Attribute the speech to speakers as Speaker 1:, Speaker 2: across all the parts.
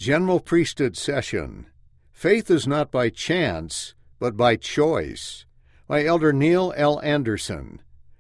Speaker 1: General Priesthood Session. Faith is not by chance, but by choice. By Elder Neil L. Anderson.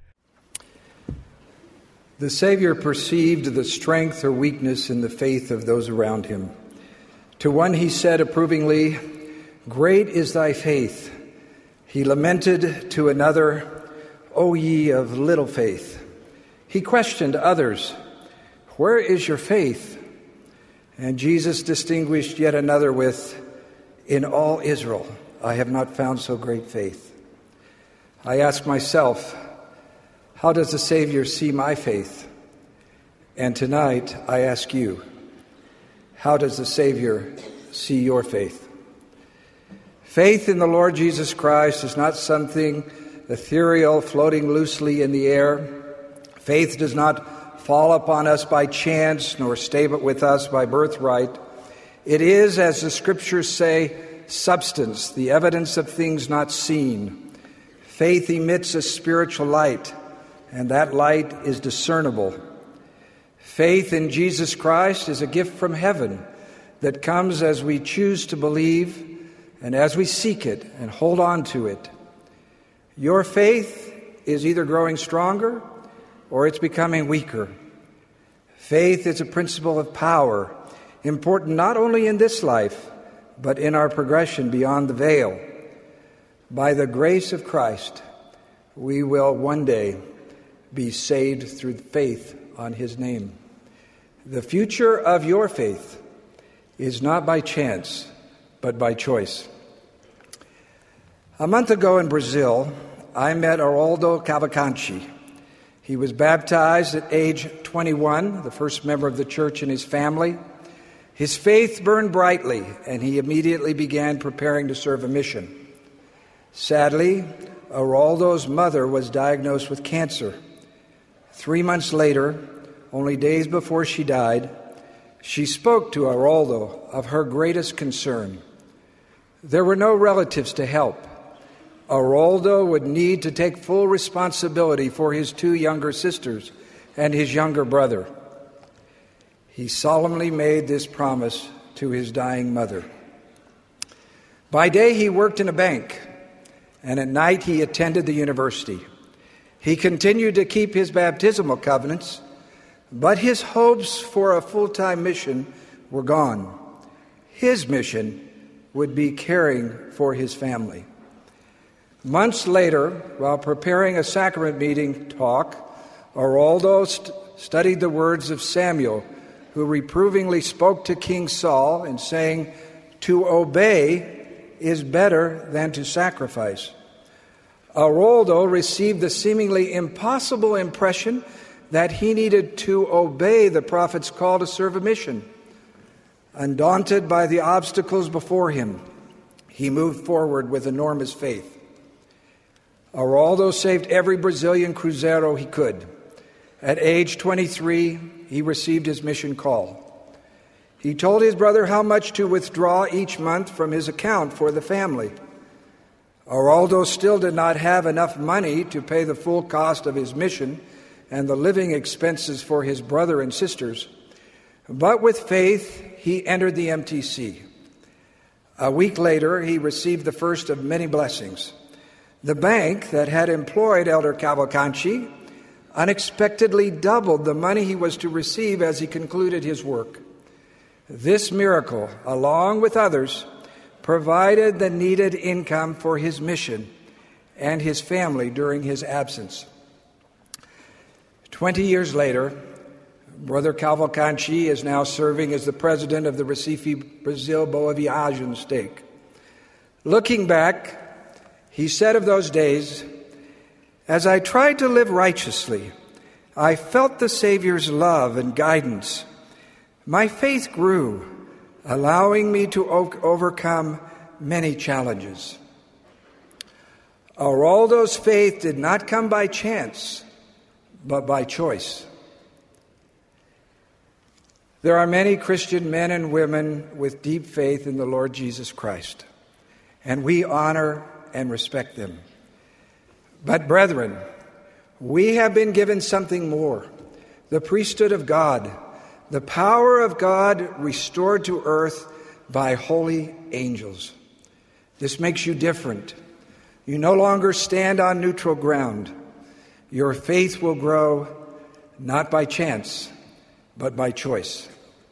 Speaker 2: The Savior perceived the strength or weakness in the faith of those around him. To one he said approvingly, "Great is thy faith." He lamented to another, "O ye of little faith." He questioned others, "Where is your faith?" And Jesus distinguished yet another with, "In all Israel I have not found so great faith." I ask myself, how does the Savior see my faith? And tonight I ask you, how does the Savior see your faith? Faith in the Lord Jesus Christ is not something ethereal floating loosely in the air. Faith does not fall upon us by chance, nor stay with us by birthright. It is, as the Scriptures say, substance, the evidence of things not seen. Faith emits a spiritual light, and that light is discernible. Faith in Jesus Christ is a gift from heaven that comes as we choose to believe and as we seek it and hold on to it. Your faith is either growing stronger or it's becoming weaker. Faith is a principle of power, important not only in this life, but in our progression beyond the veil. By the grace of Christ, we will one day be saved through faith on His name. The future of your faith is not by chance, but by choice. A month ago in Brazil, I met Haroldo Cavalcanti. He was baptized at age 21, the first member of the church in his family. His faith burned brightly, and he immediately began preparing to serve a mission. Sadly, Haroldo's mother was diagnosed with cancer. 3 months later, only days before she died, she spoke to Haroldo of her greatest concern. There were no relatives to help. Haroldo would need to take full responsibility for his 2 younger sisters and his younger brother. He solemnly made this promise to his dying mother. By day, he worked in a bank, and at night, he attended the university. He continued to keep his baptismal covenants, but his hopes for a full-time mission were gone. His mission would be caring for his family. Months later, while preparing a sacrament meeting talk, Haroldo studied the words of Samuel, who reprovingly spoke to King Saul in saying, "To obey is better than to sacrifice." Haroldo received the seemingly impossible impression that he needed to obey the prophet's call to serve a mission. Undaunted by the obstacles before him, he moved forward with enormous faith. Haroldo saved every Brazilian cruzeiro he could. At age 23, he received his mission call. He told his brother how much to withdraw each month from his account for the family. Haroldo still did not have enough money to pay the full cost of his mission and the living expenses for his brother and sisters. But with faith, he entered the MTC. A week later, he received the first of many blessings. The bank that had employed Elder Cavalcanti unexpectedly doubled the money he was to receive as he concluded his work. This miracle, along with others, provided the needed income for his mission and his family during his absence. 20 years later, Brother Cavalcanti is now serving as the president of the Recife, Brazil Boa Viagem stake. Looking back, he said of those days, "As I tried to live righteously, I felt the Savior's love and guidance. My faith grew, allowing me to overcome many challenges." Haroldo's faith did not come by chance, but by choice. There are many Christian men and women with deep faith in the Lord Jesus Christ, and we honor and respect them. But brethren, we have been given something more, the priesthood of God, the power of God restored to earth by holy angels. This makes you different. You no longer stand on neutral ground. Your faith will grow not by chance, but by choice.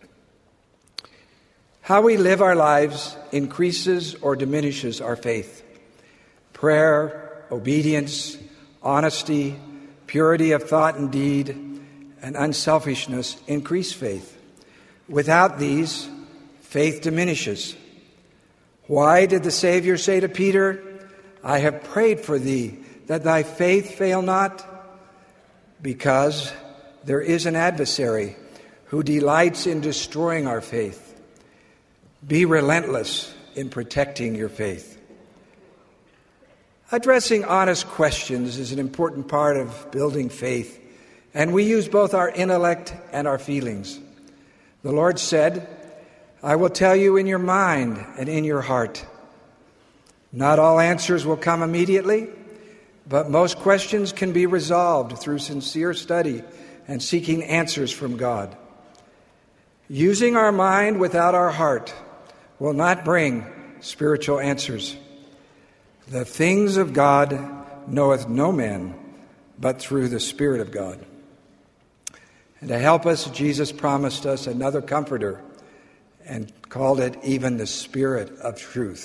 Speaker 2: How we live our lives increases or diminishes our faith. Prayer, obedience, honesty, purity of thought and deed, and unselfishness increase faith. Without these, faith diminishes. Why did the Savior say to Peter, "I have prayed for thee, that thy faith fail not"? Because there is an adversary who delights in destroying our faith. Be relentless in protecting your faith. Addressing honest questions is an important part of building faith, and we use both our intellect and our feelings. The Lord said, "I will tell you in your mind and in your heart." Not all answers will come immediately, but most questions can be resolved through sincere study and seeking answers from God. Using our mind without our heart will not bring spiritual answers. The things of God knoweth no man but through the Spirit of God. And to help us, Jesus promised us another comforter and called it even the Spirit of truth.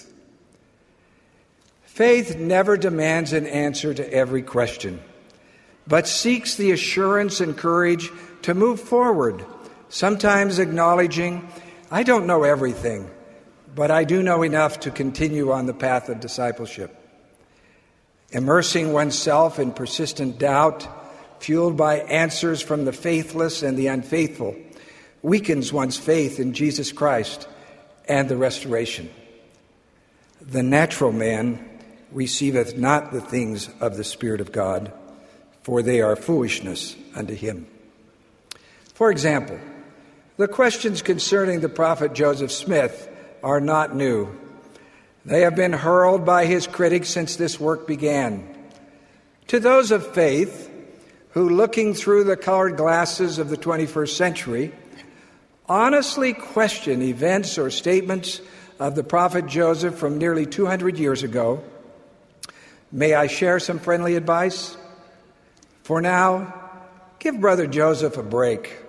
Speaker 2: Faith never demands an answer to every question, but seeks the assurance and courage to move forward, sometimes acknowledging, "I don't know everything, but I do know enough to continue on the path of discipleship." Immersing oneself in persistent doubt, fueled by answers from the faithless and the unfaithful, weakens one's faith in Jesus Christ and the restoration. The natural man receiveth not the things of the Spirit of God, for they are foolishness unto him. For example, the questions concerning the prophet Joseph Smith are not new. They have been hurled by his critics since this work began. To those of faith who, looking through the colored glasses of the 21st century, honestly question events or statements of the prophet Joseph from nearly 200 years ago, may I share some friendly advice? For now, give Brother Joseph a break.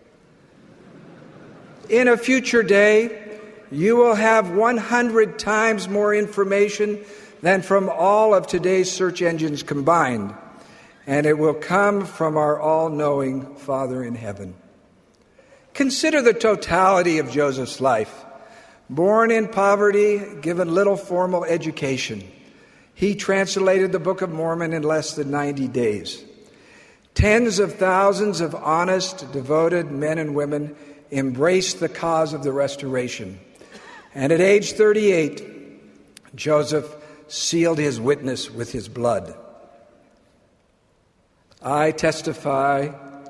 Speaker 2: In a future day, you will have 100 times more information than from all of today's search engines combined, and it will come from our all-knowing Father in heaven. Consider the totality of Joseph's life. Born in poverty, given little formal education, he translated the Book of Mormon in less than 90 days. Tens of thousands of honest, devoted men and women embraced the cause of the restoration. And at age 38, Joseph sealed his witness with his blood. I testify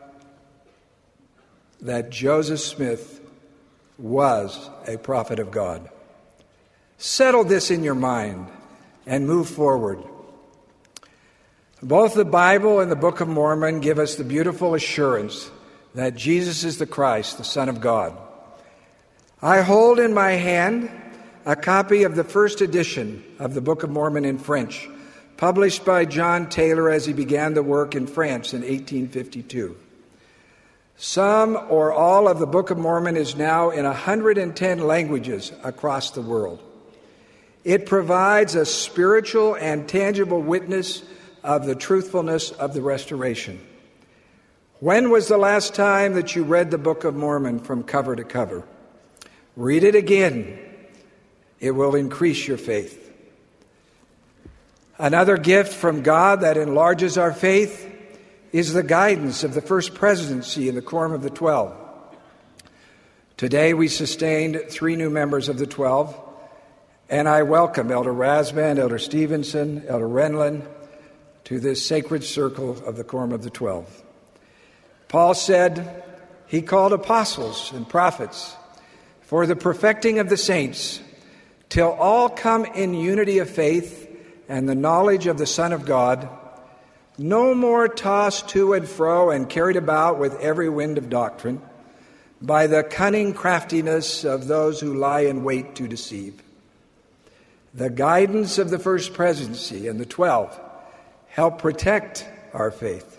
Speaker 2: that Joseph Smith was a prophet of God. Settle this in your mind and move forward. Both the Bible and the Book of Mormon give us the beautiful assurance that Jesus is the Christ, the Son of God. I hold in my hand a copy of the first edition of the Book of Mormon in French, published by John Taylor as he began the work in France in 1852. Some or all of the Book of Mormon is now in 110 languages across the world. It provides a spiritual and tangible witness of the truthfulness of the restoration. When was the last time that you read the Book of Mormon from cover to cover? Read it again. It will increase your faith. Another gift from God that enlarges our faith is the guidance of the First Presidency in the Quorum of the 12. Today we sustained 3 new members of the 12, and I welcome Elder Rasband, Elder Stevenson, Elder Renlund to this sacred circle of the Quorum of the 12. Paul said he called apostles and prophets for the perfecting of the saints, till all come in unity of faith and the knowledge of the Son of God, no more tossed to and fro and carried about with every wind of doctrine, by the cunning craftiness of those who lie in wait to deceive. The guidance of the First Presidency and the 12 help protect our faith.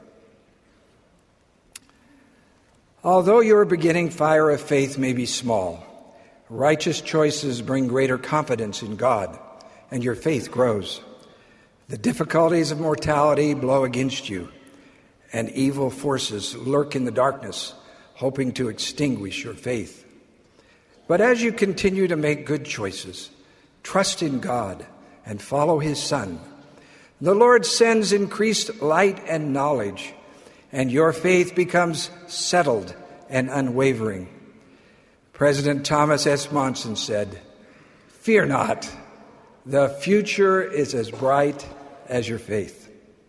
Speaker 2: Although your beginning fire of faith may be small, righteous choices bring greater confidence in God, and your faith grows. The difficulties of mortality blow against you, and evil forces lurk in the darkness, hoping to extinguish your faith. But as you continue to make good choices, trust in God, and follow His Son, the Lord sends increased light and knowledge, and your faith becomes settled and unwavering. President Thomas S. Monson said, "Fear not, the future is as bright as your faith."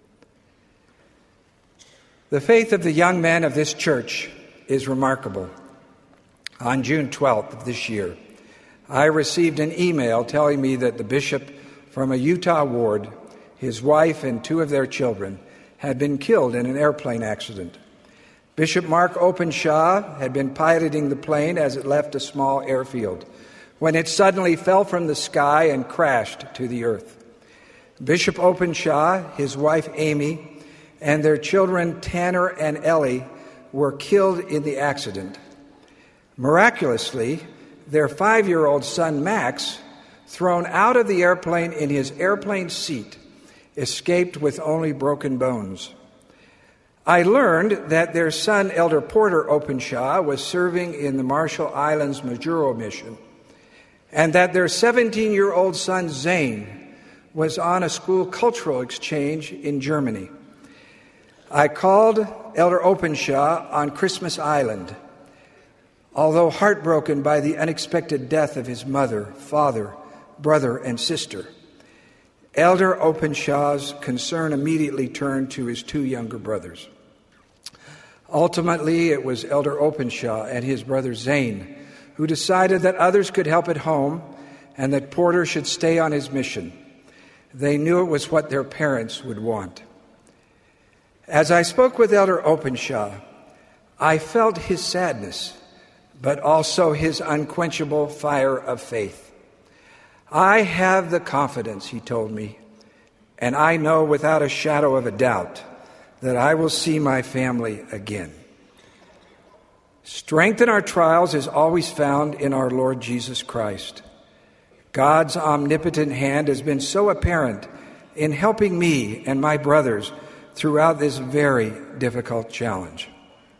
Speaker 2: The faith of the young men of this church is remarkable. On June 12th of this year, I received an email telling me that the bishop from a Utah ward, his wife and 2 of their children, had been killed in an airplane accident. Bishop Mark Openshaw had been piloting the plane as it left a small airfield when it suddenly fell from the sky and crashed to the earth. Bishop Openshaw, his wife Amy, and their children Tanner and Ellie were killed in the accident. Miraculously, their 5-year-old son Max, thrown out of the airplane in his airplane seat, escaped with only broken bones. I learned that their son, Elder Porter Openshaw, was serving in the Marshall Islands Majuro mission, and that their 17-year-old son, Zane, was on a school cultural exchange in Germany. I called Elder Openshaw on Christmas Island. Although heartbroken by the unexpected death of his mother, father, brother, and sister, Elder Openshaw's concern immediately turned to his 2 younger brothers. Ultimately, it was Elder Openshaw and his brother Zane who decided that others could help at home and that Porter should stay on his mission. They knew it was what their parents would want. As I spoke with Elder Openshaw, I felt his sadness, but also his unquenchable fire of faith. I have the confidence, he told me, and I know without a shadow of a doubt that I will see my family again. Strength in our trials is always found in our Lord Jesus Christ. God's omnipotent hand has been so apparent in helping me and my brothers throughout this very difficult challenge.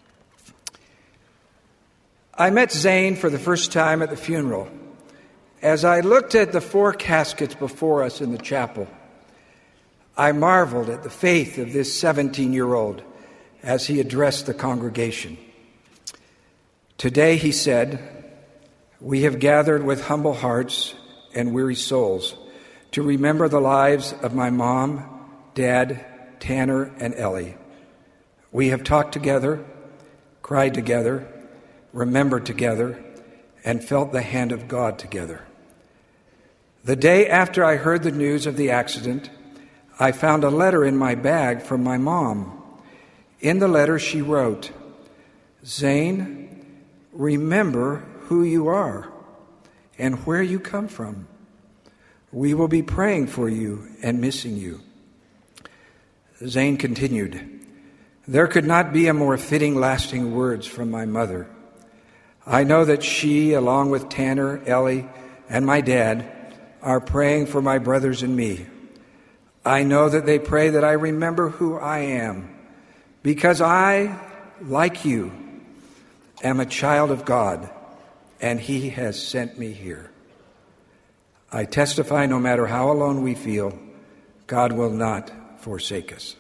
Speaker 2: I met Zane for the first time at the funeral. As I looked at the 4 caskets before us in the chapel, I marveled at the faith of this 17-year-old as he addressed the congregation. Today, he said, we have gathered with humble hearts and weary souls to remember the lives of my mom, dad, Tanner, and Ellie. We have talked together, cried together, remembered together, and felt the hand of God together. The day after I heard the news of the accident, I found a letter in my bag from my mom. In the letter, she wrote, "Zane, remember who you are and where you come from. We will be praying for you and missing you." Zane continued, "There could not be a more fitting, lasting words from my mother. I know that she, along with Tanner, Ellie, and my dad, are praying for my brothers and me. I know that they pray that I remember who I am, because I, like you, am a child of God, and He has sent me here. I testify no matter how alone we feel, God will not forsake us."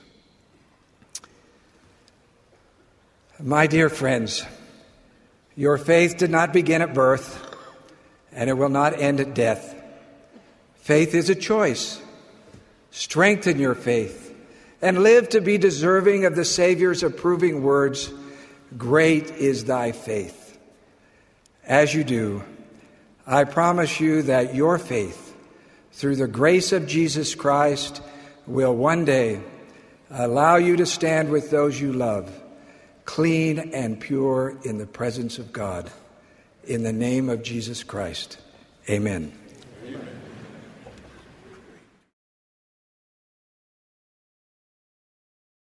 Speaker 2: My dear friends, your faith did not begin at birth, and it will not end at death. Faith is a choice. Strengthen your faith and live to be deserving of the Savior's approving words, "Great is thy faith." As you do, I promise you that your faith, through the grace of Jesus Christ, will one day allow you to stand with those you love, clean and pure in the presence of God. In the name of Jesus Christ, amen.